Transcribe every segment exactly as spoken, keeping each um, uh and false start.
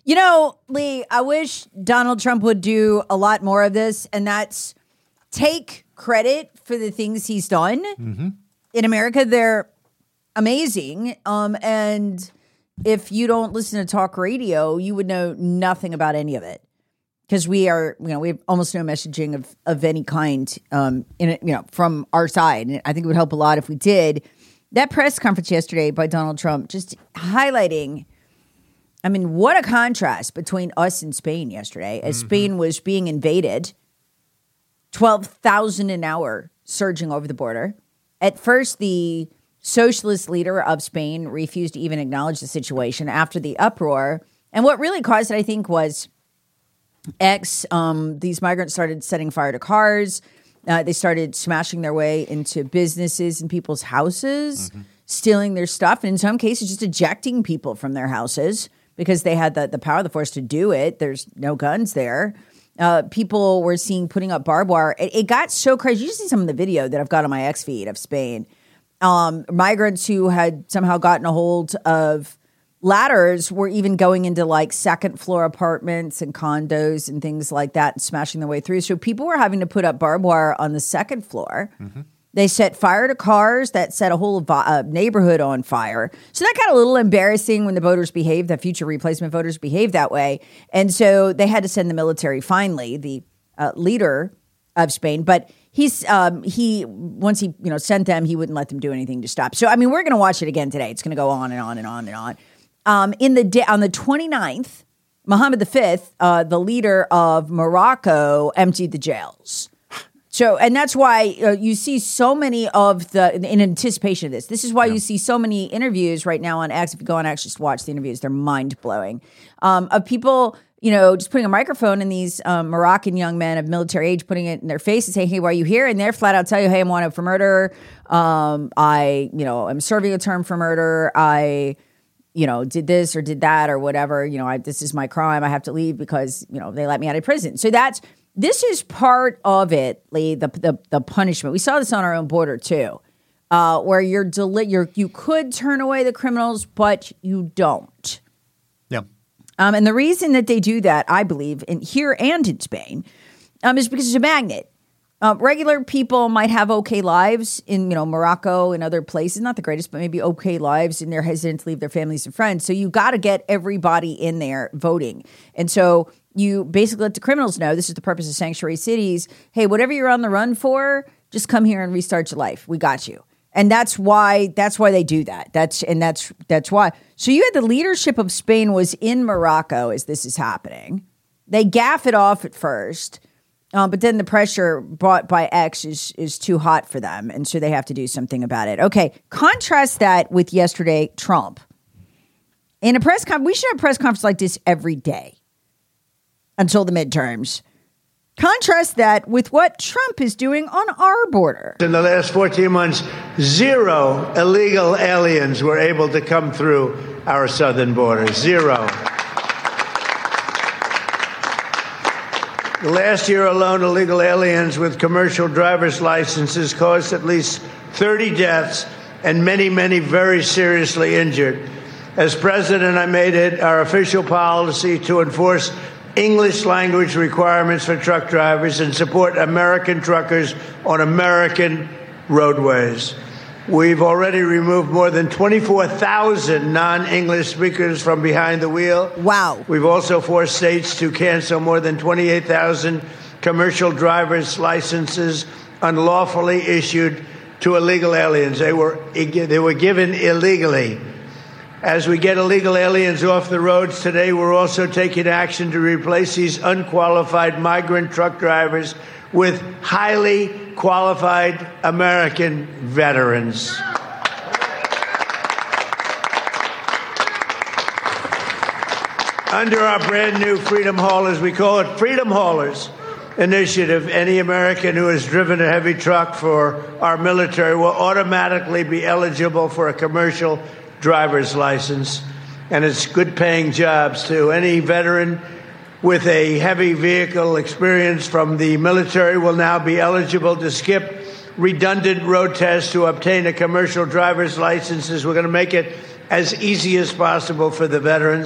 You know, Lee, I wish Donald Trump would do a lot more of this, and that's take credit for the things he's done. Mm-hmm. In America, they're amazing. Um, and if you don't listen to talk radio, you would know nothing about any of it. Because we are, you know, we have almost no messaging of, of any kind um, in it, you know, from our side. And I think it would help a lot if we did. That press conference yesterday by Donald Trump just highlighting, I mean, what a contrast between us and Spain yesterday as mm-hmm. Spain was being invaded, twelve thousand an hour surging over the border. At first, the socialist leader of Spain refused to even acknowledge the situation after the uproar. And what really caused it, I think, was X, um, these migrants started setting fire to cars. Uh, they started smashing their way into businesses and people's houses, mm-hmm. stealing their stuff, and in some cases just ejecting people from their houses because they had the, the power of the force to do it. There's no guns there. Uh, people were seen putting up barbed wire. It, it got so crazy. You see some of the video that I've got on my X feed of Spain. Um, migrants who had somehow gotten a hold of ladders were even going into like second floor apartments and condos and things like that and smashing their way through. So people were having to put up barbed wire on the second floor. Mm-hmm. They set fire to cars that set a whole uh, neighborhood on fire. So that got a little embarrassing when the voters behaved, the future replacement voters behaved that way. And so they had to send the military, finally, the uh, leader of Spain. But he's um, he once he you know sent them, he wouldn't let them do anything to stop. So, I mean, we're going to watch it again today. It's going to go on and on and on and on. Um, in the day, on the twenty-ninth, Mohammed the Fifth, uh, the leader of Morocco, emptied the jails. So, and that's why uh, you see so many of the, in anticipation of this, this is why yeah. you see so many interviews right now on X. If you go on X, just watch the interviews, they're mind blowing. Um, of people, you know, just putting a microphone in these um, Moroccan young men of military age, putting it in their face and saying, hey, why are you here? And they're flat out tell you, hey, I'm wanted for murder. Um, I, you know, I'm serving a term for murder. I, you know, did this or did that or whatever, you know, I, this is my crime. I have to leave because, you know, they let me out of prison. So that's, this is part of it, Lee, the, the, the punishment. We saw this on our own border too, uh, where you're, deli- you're, you could turn away the criminals, but you don't. Yeah. Um, and the reason that they do that, I believe, in here and in Spain, um, is because it's a magnet. Uh, regular people might have okay lives in, you know, Morocco and other places, not the greatest, but maybe okay lives, and they're hesitant to leave their families and friends. So you got to get everybody in there voting. And so you basically let the criminals know, this is the purpose of sanctuary cities. Hey, whatever you're on the run for, just come here and restart your life. We got you. And that's why, that's why they do that. That's, and that's, that's why. So you had the leadership of Spain was in Morocco as this is happening. They gaff it off at first. Um, but then the pressure brought by X is is too hot for them, and so they have to do something about it. Okay, contrast that with yesterday, Trump. In a press conference, we should have a press conference like this every day until the midterms. Contrast that with what Trump is doing on our border. In the last fourteen months, zero illegal aliens were able to come through our southern border. Zero. Last year alone, illegal aliens with commercial driver's licenses caused at least thirty deaths and many, many very seriously injured. As president, I made it our official policy to enforce English language requirements for truck drivers and support American truckers on American roadways. We've already removed more than twenty-four thousand non-English speakers from behind the wheel. Wow. We've also forced states to cancel more than twenty-eight thousand commercial driver's licenses unlawfully issued to illegal aliens. They were, they were given illegally. As we get illegal aliens off the roads today, we're also taking action to replace these unqualified migrant truck drivers with highly qualified American veterans. Under our brand new Freedom Haulers, we call it Freedom Haulers initiative, any American who has driven a heavy truck for our military will automatically be eligible for a commercial driver's license. And it's good paying jobs too. Any veteran with a heavy vehicle experience from the military will now be eligible to skip redundant road tests to obtain a commercial driver's license. We're going to make it as easy as possible for the veterans.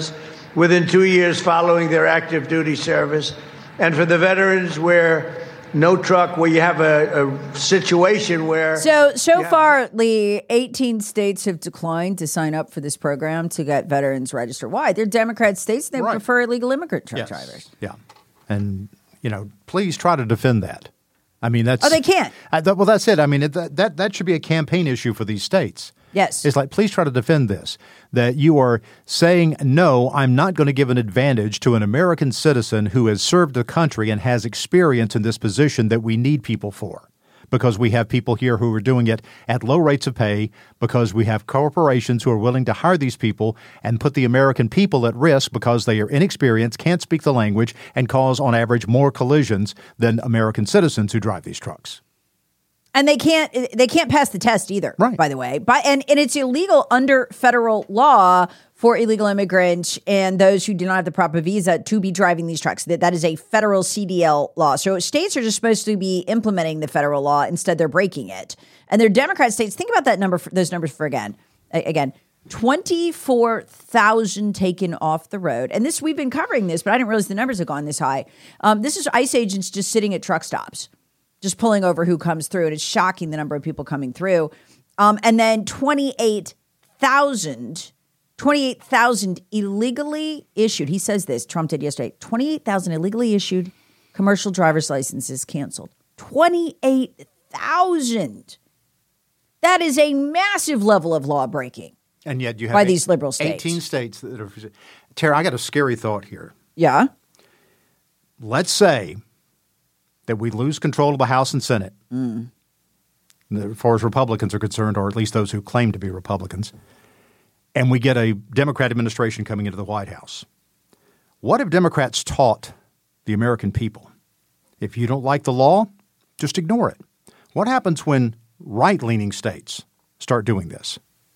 within two years following their active duty service. And for the veterans where no truck, where you have a, a situation where... So, so have, far, Lee, eighteen states have declined to sign up for this program to get veterans registered. Why? They're Democrat states. They right. prefer illegal immigrant truck yes. drivers. Yeah. And, you know, please try to defend that. I mean, that's... Oh, they can't. I, th- well, that's it. I mean, it, that, that that should be a campaign issue for these states. Yes. It's like, please try to defend this, that you are saying, no, I'm not going to give an advantage to an American citizen who has served the country and has experience in this position that we need people for, because we have people here who are doing it at low rates of pay, because we have corporations who are willing to hire these people and put the American people at risk because they are inexperienced, can't speak the language, and cause, on average, more collisions than American citizens who drive these trucks. And they can't they can't pass the test either, right. by the way. By, and, and it's illegal under federal law for illegal immigrants and those who do not have the proper visa to be driving these trucks. That, that is a federal C D L law. So states are just supposed to be implementing the federal law. Instead, they're breaking it. And they're Democrat states. Think about that number, for, those numbers for again. Again, twenty-four thousand taken off the road. And this, we've been covering this, but I didn't realize the numbers have gone this high. Um, this is ICE agents just sitting at truck stops, just pulling over who comes through. And it's shocking the number of people coming through. Um, and then twenty-eight thousand, twenty-eight thousand illegally issued. He says this, Trump did yesterday, twenty-eight thousand illegally issued commercial driver's licenses canceled. twenty-eight thousand. That is a massive level of law breaking. And yet you have by eight, these liberal states. eighteen states that are. Tara, I got a scary thought here. Yeah. Let's say that we lose control of the House and Senate, mm. as far as Republicans are concerned, or at least those who claim to be Republicans, and we get a Democrat administration coming into the White House. What have Democrats taught the American people? If you don't like the law, just ignore it. What happens when right-leaning states start doing this?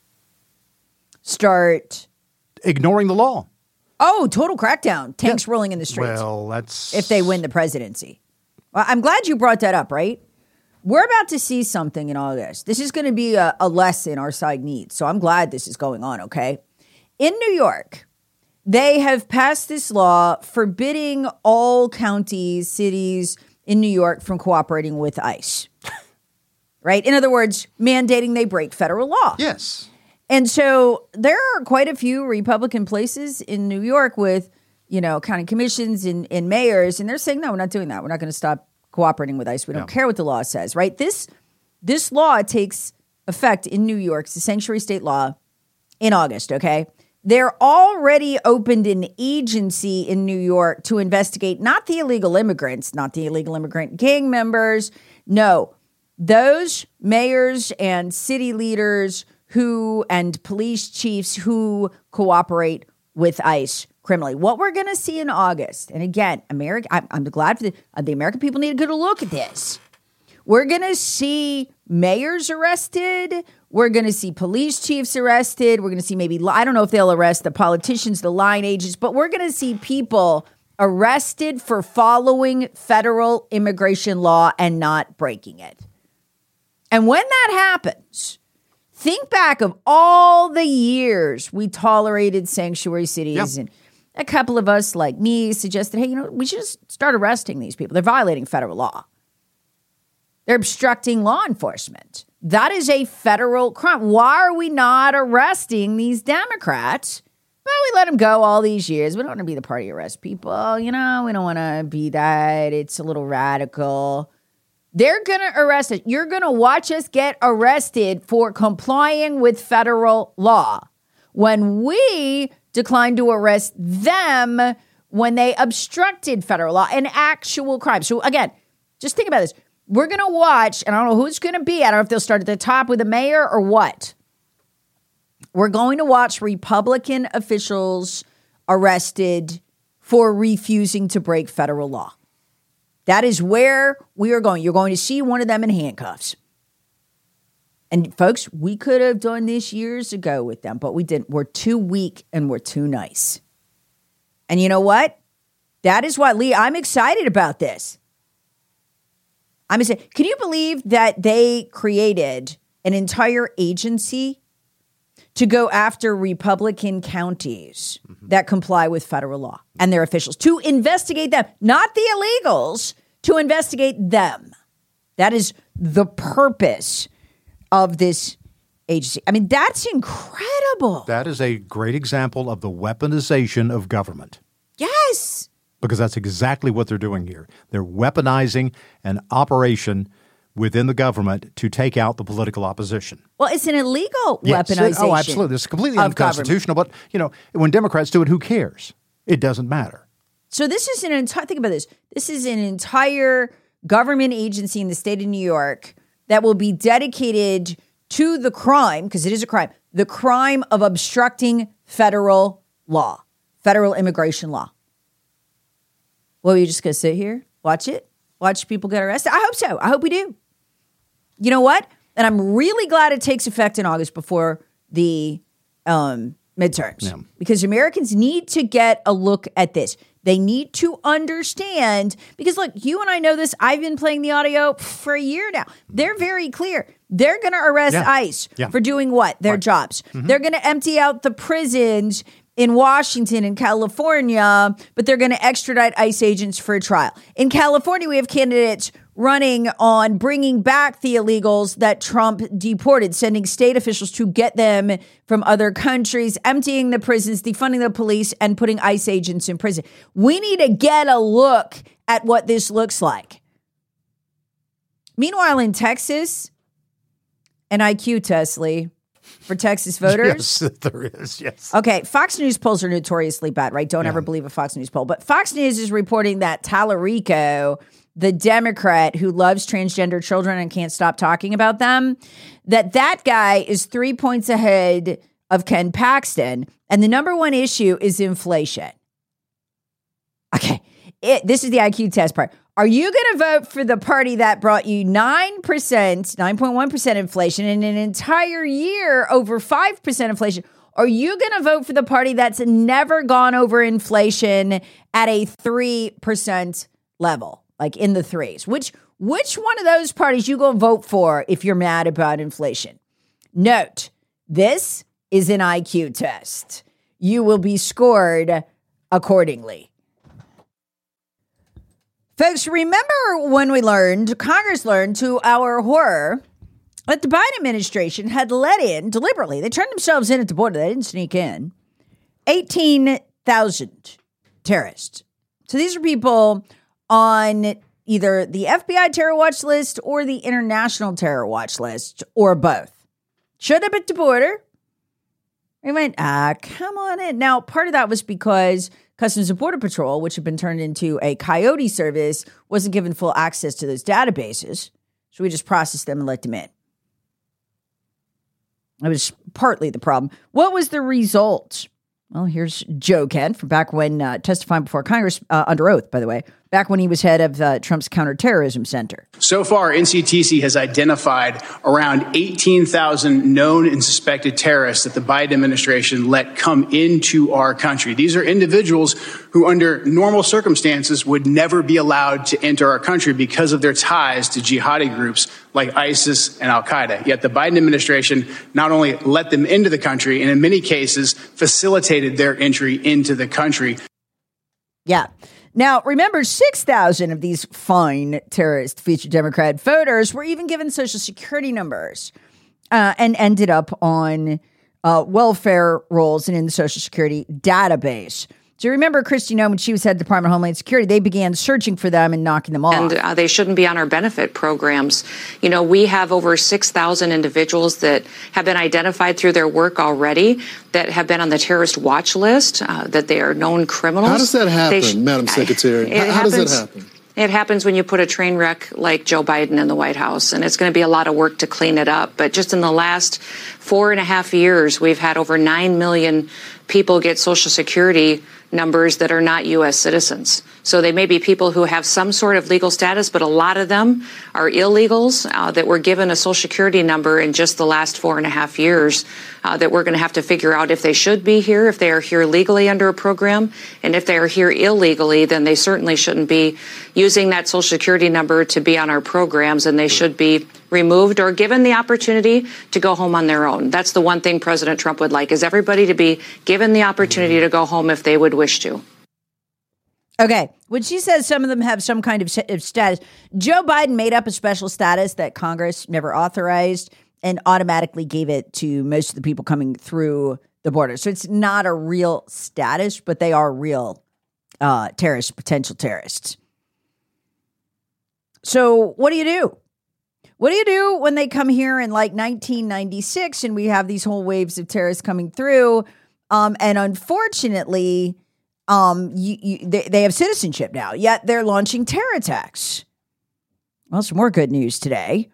Start ignoring the law. Oh, total crackdown. Tanks yeah. rolling in the streets. Well, that's... if they win the presidency. Well, I'm glad you brought that up, right? We're about to see something in all this. This is going to be a, a lesson our side needs. So I'm glad this is going on, okay? In New York, they have passed this law forbidding all counties, cities in New York from cooperating with ICE. Right? In other words, mandating they break federal law. Yes. And so there are quite a few Republican places in New York with, you know, county commissions and, and mayors, and they're saying, no, we're not doing that. We're not going to stop cooperating with ICE. We don't no. care what the law says, right? This this law takes effect in New York. It's a sanctuary state law in August, okay? They're already opened an agency in New York to investigate not the illegal immigrants, not the illegal immigrant gang members. No, those mayors and city leaders who and police chiefs who cooperate with ICE criminally. What we're going to see in August, and again, America, I'm, I'm glad for the, uh, the American people need a good look at this. We're going to see mayors arrested. We're going to see police chiefs arrested. We're going to see maybe, I don't know if they'll arrest the politicians, the line agents, but we're going to see people arrested for following federal immigration law and not breaking it. And when that happens, think back of all the years we tolerated sanctuary cities. Yep. And a couple of us, like me, suggested, hey, you know, we should just start arresting these people. They're violating federal law. They're obstructing law enforcement. That is a federal crime. Why are we not arresting these Democrats? Well, we let them go all these years. We don't want to be the party arrest people. You know, we don't want to be that. It's a little radical. They're going to arrest us. You're going to watch us get arrested for complying with federal law when we declined to arrest them when they obstructed federal law, an actual crime. So again, just think about this. We're going to watch, and I don't know who it's going to be. I don't know if they'll start at the top with the mayor or what. We're going to watch Republican officials arrested for refusing to break federal law. That is where we are going. You're going to see one of them in handcuffs. And folks, we could have done this years ago with them, but we didn't. We're too weak and we're too nice. And you know what? That is why, Lee, I'm excited about this. I'm excited. Can you believe that they created an entire agency to go after Republican counties mm-hmm. that comply with federal law and their officials, to investigate them, not the illegals, to investigate them. That is the purpose of this agency. I mean, that's incredible. That is a great example of the weaponization of government. Yes. Because that's exactly what they're doing here. They're weaponizing an operation within the government to take out the political opposition. Well, it's an illegal yes. weaponization. Oh, absolutely. It's completely unconstitutional. Government. But, you know, when Democrats do it, who cares? It doesn't matter. So this is an entire, think about this. This is an entire government agency in the state of New York that will be dedicated to the crime, because it is a crime, the crime of obstructing federal law, federal immigration law. Well, are you just going to sit here, watch it, watch people get arrested? I hope so. I hope we do. You know what? And I'm really glad it takes effect in August before the um, midterms, yeah. because Americans need to get a look at this. They need to understand, because look, you and I know this. I've been playing the audio for a year now. They're very clear. They're going to arrest yeah. ICE yeah. for doing what? Their right. jobs. Mm-hmm. They're going to empty out the prisons in Washington and California, but they're going to extradite ICE agents for a trial. In California, we have candidates running on bringing back the illegals that Trump deported, sending state officials to get them from other countries, emptying the prisons, defunding the police, and putting ICE agents in prison. We need to get a look at what this looks like. Meanwhile, in Texas, an I Q test, Lee, for Texas voters. Yes, there is, yes. Okay, Fox News polls are notoriously bad, right? Don't yeah. ever believe a Fox News poll. But Fox News is reporting that Tallarico, the Democrat who loves transgender children and can't stop talking about them, that that guy is three points ahead of Ken Paxton. And the number one issue is inflation. Okay, it, this is the I Q test part. Are you going to vote for the party that brought you nine percent, nine point one percent inflation in an entire year, over five percent inflation? Are you going to vote for the party that's never gone over inflation at a three percent level, like in the threes? Which which one of those parties you going to vote for if you're mad about inflation? Note, this is an I Q test. You will be scored accordingly. Folks, remember when we learned, Congress learned to our horror, that the Biden administration had let in, deliberately, they turned themselves in at the border, they didn't sneak in, eighteen thousand terrorists. So these are people on either the F B I terror watch list or the international terror watch list, or both. Showed up at the border. We went, ah, come on in. Now, part of that was because Customs and Border Patrol, which had been turned into a coyote service, wasn't given full access to those databases. So we just processed them and let them in. That was partly the problem. What was the result? Well, here's Joe Kent from back when uh, testifying before Congress, uh, under oath, by the way, back when he was head of uh, Trump's counterterrorism center. So far, N C T C has identified around eighteen thousand known and suspected terrorists that the Biden administration let come into our country. These are individuals who, under normal circumstances, would never be allowed to enter our country because of their ties to jihadi groups like ISIS and al-Qaeda. Yet the Biden administration not only let them into the country, and in many cases facilitated their entry into the country. Yeah. Now, remember, six thousand of these fine terrorist featured Democrat voters were even given Social Security numbers uh, and ended up on uh, welfare rolls and in the Social Security database. So you remember Kristi Noem, when she was head of the Department of Homeland Security, they began searching for them and knocking them off. And uh, they shouldn't be on our benefit programs. You know, we have over six thousand individuals that have been identified through their work already that have been on the terrorist watch list, uh, that they are known criminals. How does that happen, sh- Madam Secretary? How, happens, how does that happen? It happens when you put a train wreck like Joe Biden in the White House, and it's going to be a lot of work to clean it up. But just in the last four and a half years, we've had over nine million people get Social Security numbers that are not U S citizens. So they may be people who have some sort of legal status, but a lot of them are illegals uh, that were given a Social Security number in just the last four and a half years uh, that we're going to have to figure out if they should be here, if they are here legally under a program. And if they are here illegally, then they certainly shouldn't be using that Social Security number to be on our programs, and they should be removed or given the opportunity to go home on their own. That's the one thing President Trump would like, is everybody to be given the opportunity to go home if they would wish to. Okay. When she says some of them have some kind of status, Joe Biden made up a special status that Congress never authorized and automatically gave it to most of the people coming through the border. So it's not a real status, but they are real uh, terrorists, potential terrorists. So what do you do? What do you do when they come here in like nineteen ninety-six and we have these whole waves of terrorists coming through? Um, and unfortunately, um, you, you, they, they have citizenship now, yet they're launching terror attacks. Well, some more good news today.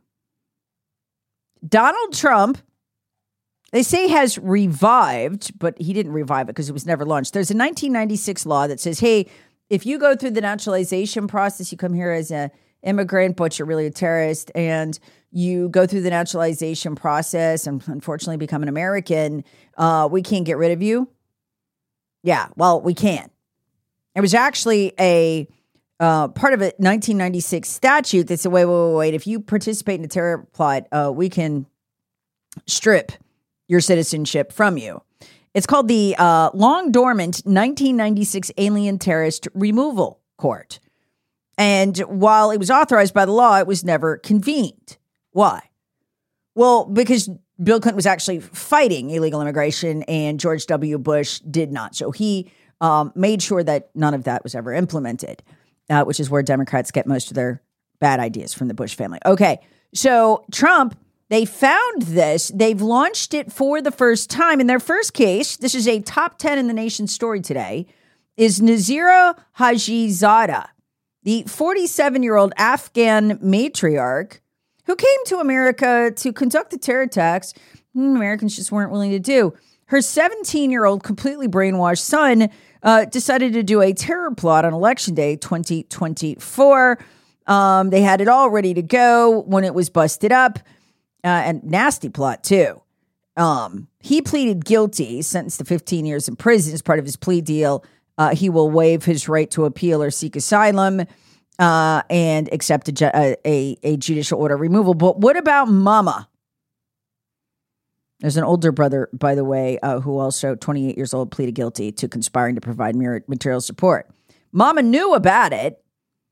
Donald Trump, they say, has revived, but he didn't revive it because it was never launched. There's a nineteen ninety-six law that says, hey, if you go through the naturalization process, you come here as an immigrant, but you're really a terrorist, and you go through the naturalization process and unfortunately become an American, uh, we can't get rid of you. Yeah, well, we can. It was actually a uh, part of a nineteen ninety-six statute that said, wait, wait, wait, wait. If you participate in a terror plot, uh, we can strip your citizenship from you. It's called the uh, long dormant nineteen ninety-six Alien Terrorist Removal Court. And while it was authorized by the law, it was never convened. Why? Well, because Bill Clinton was actually fighting illegal immigration and George W. Bush did not. So he um, made sure that none of that was ever implemented, uh, which is where Democrats get most of their bad ideas, from the Bush family. Okay, so Trump, they found this. They've launched it for the first time. In their first case, this is a top ten in the nation story today, is Nazira Hajizadeh, the forty-seven-year-old Afghan matriarch who came to America to conduct the terror attacks Americans just weren't willing to do. Her seventeen-year-old, completely brainwashed son uh, decided to do a terror plot on Election Day twenty twenty-four. Um, they had it all ready to go when it was busted up, uh, and nasty plot, too. Um, he pleaded guilty, sentenced to fifteen years in prison as part of his plea deal. Uh, he will waive his right to appeal or seek asylum uh, and accept a, ju- a, a, a judicial order removal. But what about Mama? There's an older brother, by the way, uh, who also, twenty-eight years old, pleaded guilty to conspiring to provide material support. Mama knew about it,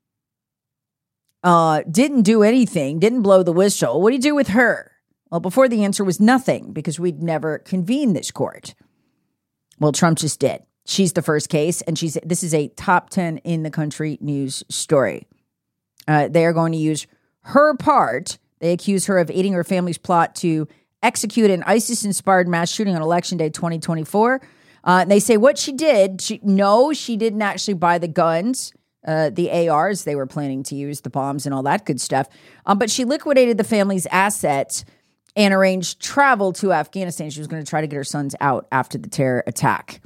uh, didn't do anything, didn't blow the whistle. What do you do with her? Well, before the answer was nothing, because we'd never convened this court. Well, Trump just did. She's the first case, and she's this is a top ten in the country news story. Uh, they are going to use her part. They accuse her of aiding her family's plot to execute an ISIS-inspired mass shooting on Election Day twenty twenty-four. Uh, and they say what she did, she, no, she didn't actually buy the guns, uh, the A Rs they were planning to use, the bombs and all that good stuff. Um, but she liquidated the family's assets and arranged travel to Afghanistan. She was going to try to get her sons out after the terror attack.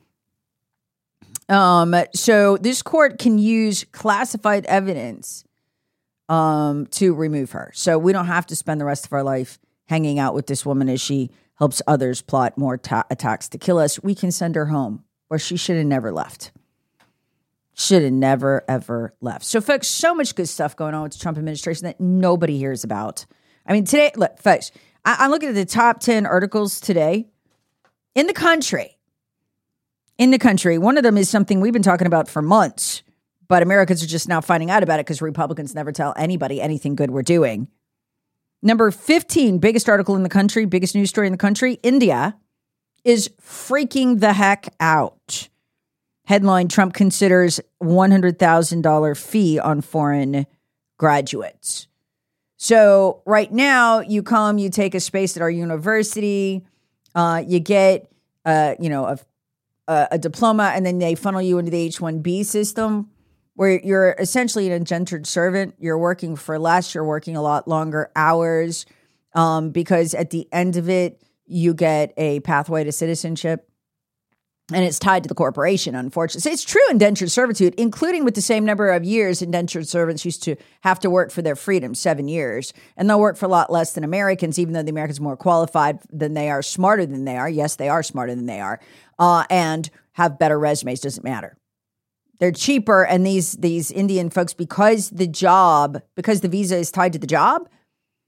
Um, so this court can use classified evidence um, to remove her. So we don't have to spend the rest of our life hanging out with this woman as she helps others plot more ta- attacks to kill us. We can send her home, where she should have never left. Should have never, ever left. So, folks, so much good stuff going on with the Trump administration that nobody hears about. I mean, today, look, folks, I- I'm looking at the top ten articles today in the country. In the country. One of them is something we've been talking about for months, but Americans are just now finding out about it because Republicans never tell anybody anything good we're doing. Number fifteen, biggest article in the country, biggest news story in the country, India is freaking the heck out. Headline, Trump considers one hundred thousand dollars fee on foreign graduates. So right now you come, you take a space at our university, uh, you get, uh, you know, a A, a diploma, and then they funnel you into the H one B system, where you're essentially an indentured servant. You're working for less. You're working a lot longer hours um, because at the end of it, you get a pathway to citizenship, and it's tied to the corporation, unfortunately. So it's true indentured servitude, including with the same number of years indentured servants used to have to work for their freedom, seven years. And they'll work for a lot less than Americans, even though the Americans are more qualified than they are, smarter than they are. Yes, they are smarter than they are. Uh, and have better resumes, doesn't matter. They're cheaper, and these these Indian folks, because the job, because the visa is tied to the job,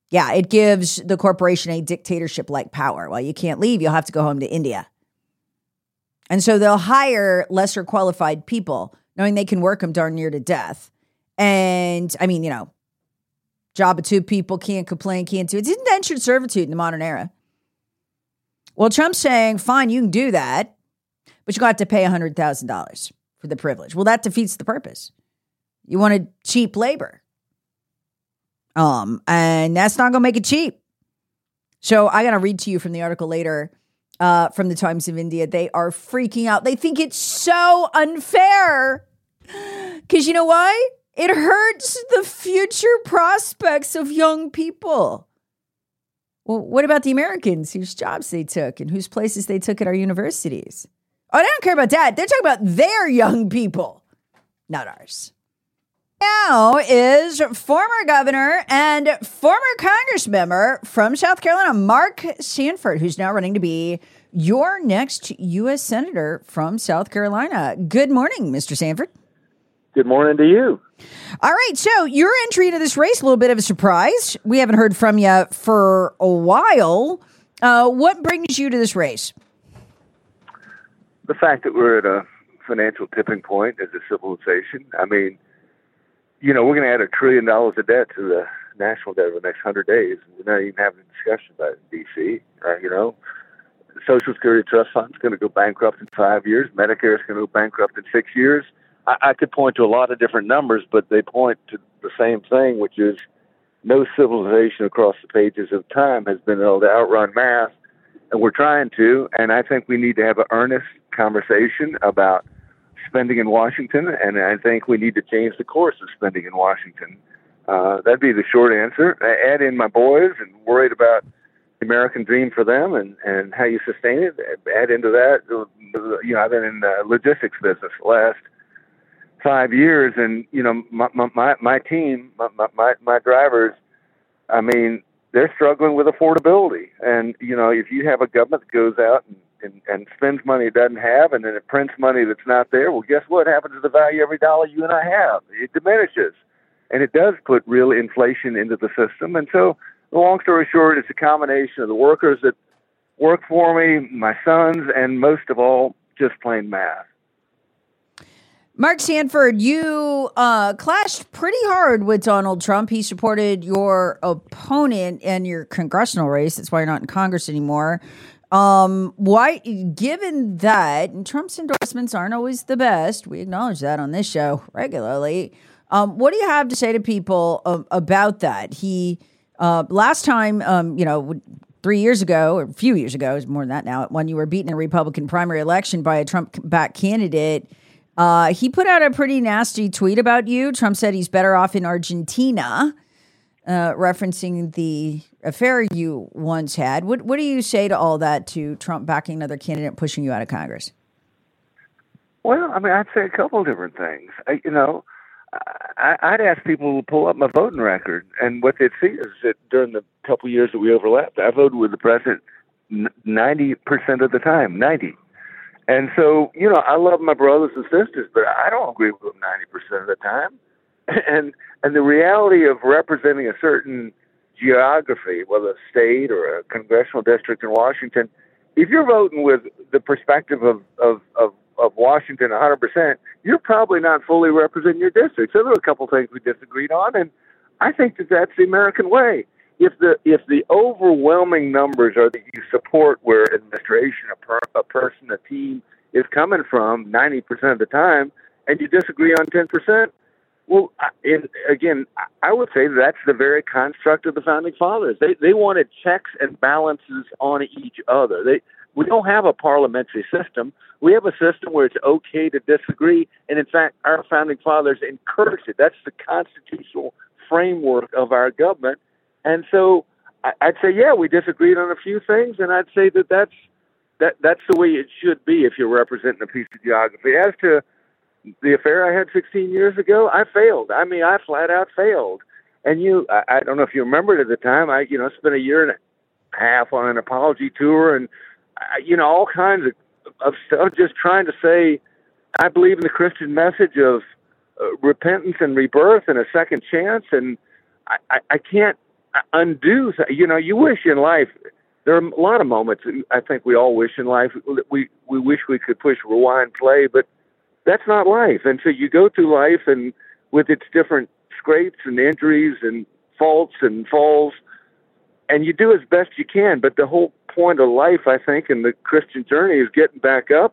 Yeah, it gives the corporation a dictatorship-like power. Well, you can't leave. You'll have to go home to India. And so they'll hire lesser qualified people, knowing they can work them darn near to death. And, I mean, you know, job of two people, can't complain, can't do it. It's indentured servitude in the modern era. Well, Trump's saying, fine, you can do that, but you got to pay one hundred thousand dollars for the privilege. Well, that defeats the purpose. You wanted cheap labor. Um, and that's not going to make it cheap. So I got to read to you from the article later uh, from the Times of India. They are freaking out. They think it's so unfair. Because you know why? It hurts the future prospects of young people. Well, what about the Americans whose jobs they took and whose places they took at our universities? Oh, they don't care about that. They're talking about their young people, not ours. Now is former governor and former Congress member from South Carolina, Mark Sanford, who's now running to be your next U S Senator from South Carolina. Good morning, Mister Sanford. Good morning to you. All right. So your entry into this race, a little bit of a surprise. We haven't heard from you for a while. Uh, what brings you to this race? The fact that we're at a financial tipping point as a civilization. I mean, you know, we're going to add a trillion dollars of debt to the national debt over the next hundred days. We're not even having a discussion about it in D C, right? You know, the Social Security Trust Fund is going to go bankrupt in five years. Medicare is going to go bankrupt in six years. I, I could point to a lot of different numbers, but they point to the same thing, which is no civilization across the pages of time has been able to outrun math, and we're trying to. And I think we need to have an earnest conversation about spending in Washington, and I think we need to change the course of spending in Washington. Uh, that'd be the short answer. I add in my boys and worried about the American dream for them and, and how you sustain it. Add into that, you know, I've been in the logistics business the last five years, and, you know, my my, my team, my, my, my drivers, I mean, they're struggling with affordability. And, you know, if you have a government that goes out and And, and spends money it doesn't have, and then it prints money that's not there, well, guess what happens to the value of every dollar you and I have? It diminishes. And it does put real inflation into the system. And so, the long story short, it's a combination of the workers that work for me, my sons, and most of all, just plain math. Mark Sanford, you uh, clashed pretty hard with Donald Trump. He supported your opponent in your congressional race. That's why you're not in Congress anymore. Um, why, given that, and Trump's endorsements aren't always the best, we acknowledge that on this show regularly. Um, what do you have to say to people um, about that? He, uh, last time, um, you know, three years ago, or a few years ago, it's more than that now, when you were beaten in a Republican primary election by a Trump-backed candidate, uh, he put out a pretty nasty tweet about you. Trump said he's better off in Argentina, uh, referencing the affair you once had. What what do you say to all that, to Trump backing another candidate and pushing you out of Congress? Well, I mean, I'd say a couple of different things. I, you know, I, I'd ask people to pull up my voting record, and what they'd see is that during the couple of years that we overlapped, I voted with the president ninety percent of the time, ninety. And so, you know, I love my brothers and sisters, but I don't agree with them ninety percent of the time. And and the reality of representing a certain geography, whether a state or a congressional district in Washington, if you're voting with the perspective of, of, of, of Washington one hundred percent, you're probably not fully representing your district. So there were a couple of things we disagreed on, and I think that that's the American way. If the if the overwhelming numbers are that you support where administration, a, per, a person, a team is coming from ninety percent of the time, and you disagree on ten percent, well, in, again, I would say that's the very construct of the Founding Fathers. They they wanted checks and balances on each other. They we don't have a parliamentary system. We have a system where it's okay to disagree, and in fact, our Founding Fathers encouraged it. That's the constitutional framework of our government. And so I'd say, yeah, we disagreed on a few things, and I'd say that that's that that's the way it should be if you're representing a piece of geography. As to the affair I had sixteen years ago, I failed. I mean, I flat out failed. And you, I, I don't know if you remember it at the time, I, you know, spent a year and a half on an apology tour and, I, you know, all kinds of, of stuff, just trying to say, I believe in the Christian message of uh, repentance and rebirth and a second chance. And I, I, I can't undo. You know, you wish in life. There are a lot of moments I think we all wish in life. We we wish we could push rewind play, but that's not life. And so you go through life and with its different scrapes and injuries and faults and falls, and you do as best you can. But the whole point of life, I think, in the Christian journey is getting back up.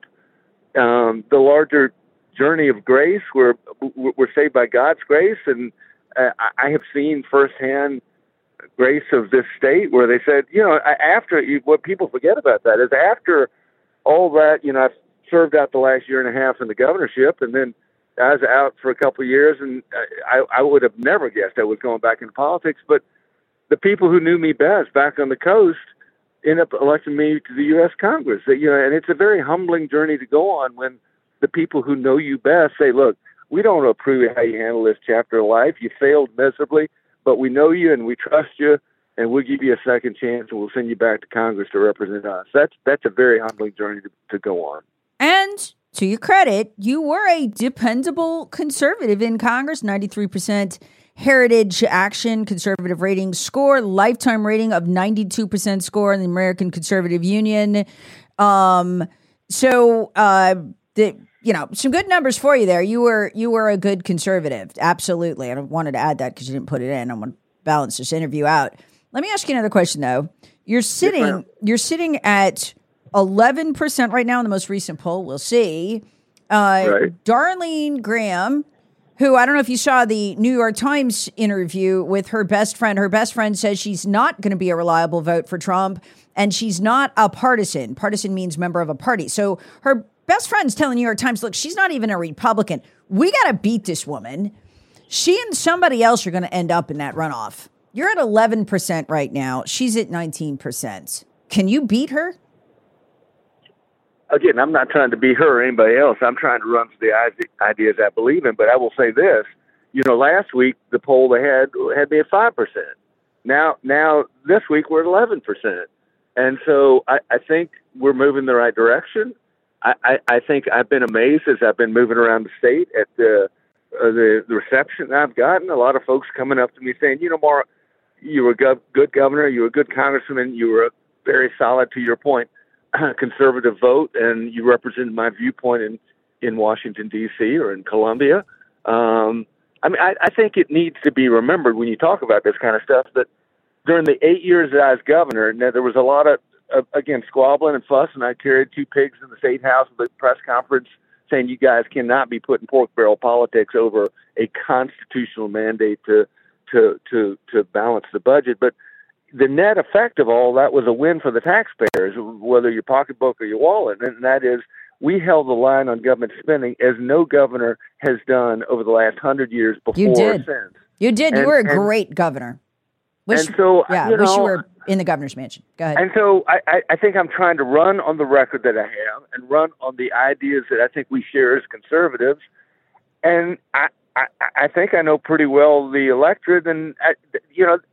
Um, the larger journey of grace, where we're saved by God's grace. And uh, I have seen firsthand grace of this state where they said, you know, after what people forget about that is after all that, you know, I've served out the last year and a half in the governorship, and then I was out for a couple of years, and I, I would have never guessed I was going back into politics. But the people who knew me best back on the coast end up electing me to the U S Congress. You know, and it's a very humbling journey to go on when the people who know you best say, look, we don't approve of how you handle this chapter of life. You failed miserably, but we know you and we trust you, and we'll give you a second chance, and we'll send you back to Congress to represent us. That's that's a very humbling journey to, to go on. And to your credit, you were a dependable conservative in Congress, ninety-three percent Heritage Action conservative rating score, lifetime rating of ninety-two percent score in the American Conservative Union. Um, so, uh, the, you know, some good numbers for you there. You were you were a good conservative. Absolutely. I wanted to add that because you didn't put it in. I want to balance this interview out. Let me ask you another question, though. You're sitting, yes, you're sitting at eleven percent right now in the most recent poll. We'll see. Uh, right. Darlene Graham, who I don't know if you saw the New York Times interview with her best friend. Her best friend says she's not going to be a reliable vote for Trump, and she's not a partisan. Partisan means member of a party. So her best friend's telling New York Times, look, she's not even a Republican. We got to beat this woman. She and somebody else are going to end up in that runoff. You're at eleven percent right now. She's at nineteen percent. Can you beat her? Again, I'm not trying to be her or anybody else. I'm trying to run the ideas I believe in. But I will say this: you know, last week the poll they had had me at five percent. Now, now this week we're at eleven percent, and so I, I think we're moving in the right direction. I, I, I think I've been amazed as I've been moving around the state at the uh, the, the reception I've gotten. A lot of folks coming up to me saying, you know, Mark, you were a gov- good governor, you were a good congressman, you were a very solid, to your point, conservative vote, and you represented my viewpoint in, in Washington, D C or in Columbia. Um, I mean, I, I think it needs to be remembered when you talk about this kind of stuff that during the eight years that I was governor, now there was a lot of, uh, again, squabbling and fuss, and I carried two pigs in the state house with a press conference saying you guys cannot be putting pork barrel politics over a constitutional mandate to to to to balance the budget. But the net effect of all that was a win for the taxpayers, whether your pocketbook or your wallet, and that is we held the line on government spending as no governor has done over the last hundred years before you did. or since. You did. And, you were a and, great governor. Wish, and so, yeah, you wish know, you were in the governor's mansion. Go ahead. And so I, I, I think I'm trying to run on the record that I have and run on the ideas that I think we share as conservatives. And I, I, I think I know pretty well the electorate. And, I, you know,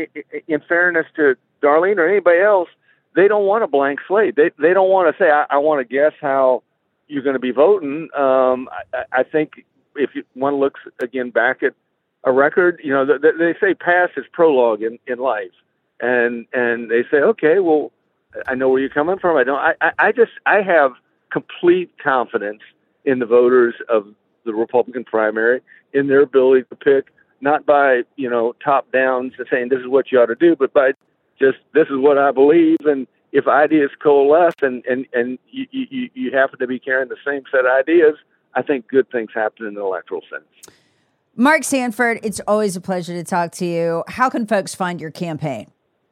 in fairness to Darlene or anybody else, they don't want a blank slate. They they don't want to say, I, I want to guess how you're going to be voting. Um, I, I think if one looks, again, back at a record, you know, they, they say past is prologue in, in life. And and they say, okay, well, I know where you're coming from. I don't. I, I, I just I have complete confidence in the voters of the Republican primary, in their ability to pick, not by, you know, top down saying this is what you ought to do, but by just this is what I believe. And if ideas coalesce and and and you you, you happen to be carrying the same set of ideas, I think good things happen in the electoral sense. Mark Sanford, it's always a pleasure to talk to you. How can folks find your campaign?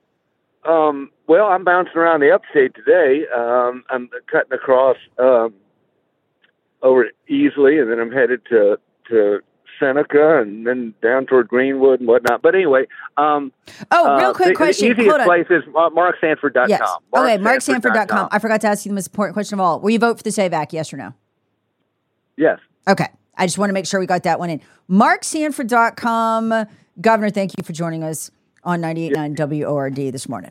Um, well, I'm bouncing around the upstate today. Um, I'm cutting across um, over Easley, and then I'm headed to to Seneca, and then down toward Greenwood and whatnot. But anyway, um, oh, real quick uh, the, question. The easiest Hold on. place is mark sanford dot com. Yes. Mark okay, mark sanford dot com. com. I forgot to ask you the most important question of all. Will you vote for the SAVAC? Yes or no? Yes. Okay. I just want to make sure we got that one in. mark sanford dot com. Governor, thank you for joining us on ninety-eight point nine W O R D this morning.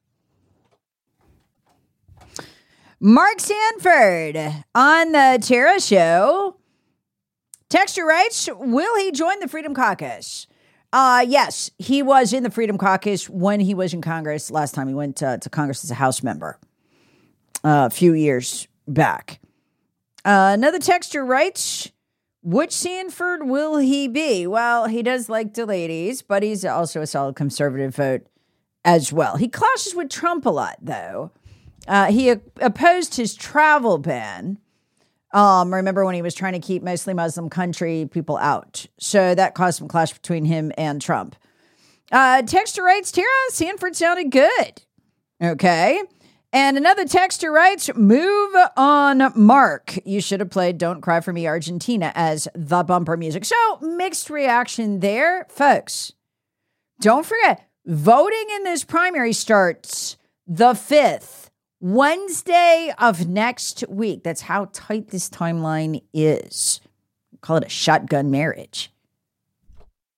Mark Sanford on the Tara Show. Texture writes, will he join the Freedom Caucus? Uh, yes, he was in the Freedom Caucus when he was in Congress. Last time he went uh, to Congress as a House member uh, a few years back. Uh, another texter writes, which Sanford will he be? Well, he does like the ladies, but he's also a solid conservative vote as well. He clashes with Trump a lot, though. Uh, he op- opposed his travel ban. Um, remember when he was trying to keep mostly Muslim country people out. So that caused some clash between him and Trump. Uh, texter writes, Tara, Sanford sounded good. Okay. And another texter writes, move on, Mark. You should have played Don't Cry For Me, Argentina as the bumper music. So mixed reaction there, folks. Don't forget, voting in this primary starts the fifth, Wednesday of next week. That's how tight this timeline is. Call it a shotgun marriage.